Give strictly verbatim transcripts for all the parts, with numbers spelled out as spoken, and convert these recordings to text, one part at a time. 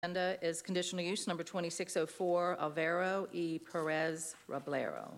Agenda is conditional use number twenty-six oh four, Alvaro E. Perez Roblero.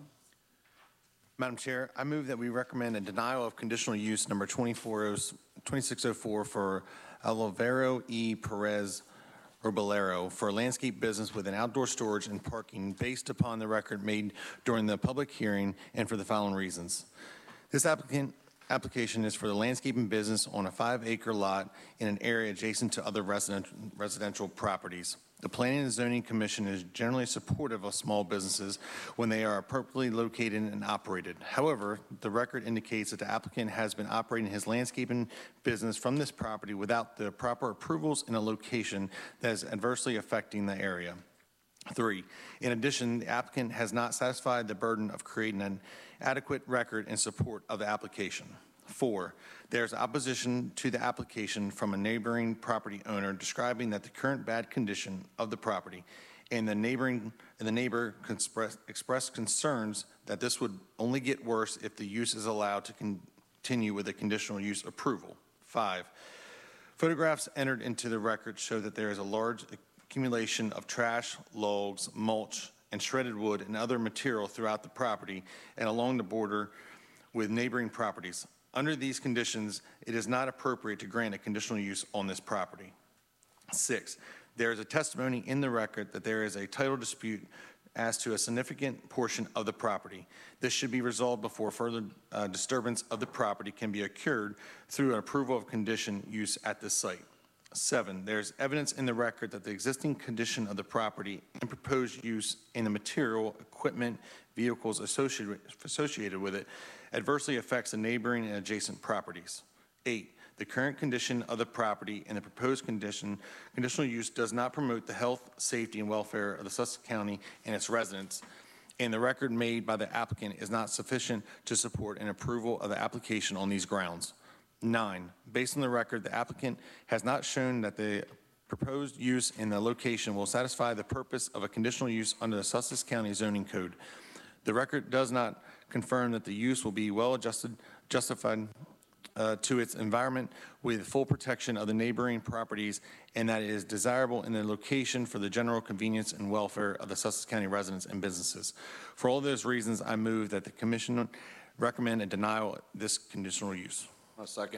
Madam Chair, I move that we recommend a denial of conditional use number twenty-six oh four for Alvaro E. Perez Roblero for a landscape business with an outdoor storage and parking based upon the record made during the public hearing and for the following reasons. This applicant application is for the landscaping business on a five-acre lot in an area adjacent to other resident, residential properties. The Planning and Zoning Commission is generally supportive of small businesses when they are appropriately located and operated. However, the record indicates that the applicant has been operating his landscaping business from this property without the proper approvals in a location that is adversely affecting the area. Three, in addition, the applicant has not satisfied the burden of creating an adequate record in support of the application. Four, there's opposition to the application from a neighboring property owner describing that the current bad condition of the property and the neighboring and the neighbor express, expressed concerns that this would only get worse if the use is allowed to continue with a conditional use approval. Five, photographs entered into the record show that there is a large accumulation of trash, logs, mulch, and shredded wood and other material throughout the property and along the border with neighboring properties. Under these conditions, it is not appropriate to grant a conditional use on this property. Six, there is a testimony in the record that there is a title dispute as to a significant portion of the property. This should be resolved before further uh, disturbance of the property can be occurred through an approval of condition use at this site. Seven, there's evidence in the record that the existing condition of the property and proposed use in the material, equipment, vehicles associated, associated with it adversely affects the neighboring and adjacent properties. Eight, the current condition of the property and the proposed condition, conditional use does not promote the health, safety, and welfare of the Sussex County and its residents, and the record made by the applicant is not sufficient to support an approval of the application on these grounds. Nine, based on the record, the applicant has not shown that the proposed use in the location will satisfy the purpose of a conditional use under the Sussex County Zoning Code. The record does not confirm that the use will be well adjusted, justified uh, to its environment with full protection of the neighboring properties and that it is desirable in the location for the general convenience and welfare of the Sussex County residents and businesses. For all those reasons, I move that the Commission recommend a denial of this conditional use. A second.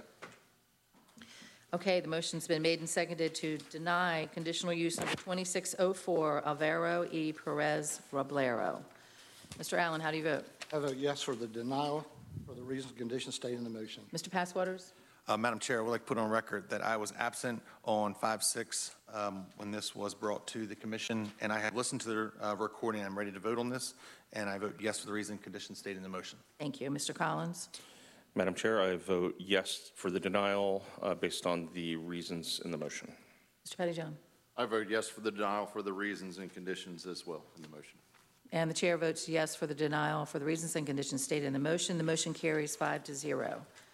Okay, the motion's been made and seconded to deny conditional use number twenty-six oh four, Alvaro E. Perez Roblero. Mister Allen, how do you vote? I vote yes for the denial for the reasons and conditions stated in the motion. Mister Passwaters? Uh, Madam Chair, I would like to put on record that I was absent on five six um, when this was brought to the Commission, and I have listened to the uh, recording. I'm ready to vote on this, and I vote yes for the reasons and conditions stated in the motion. Thank you. Mister Collins? Madam Chair, I vote yes for the denial uh, based on the reasons in the motion. Mister Pettyjohn? I vote yes for the denial for the reasons and conditions as well in the motion. And the chair votes yes for the denial for the reasons and conditions stated in the motion. The motion carries five to zero.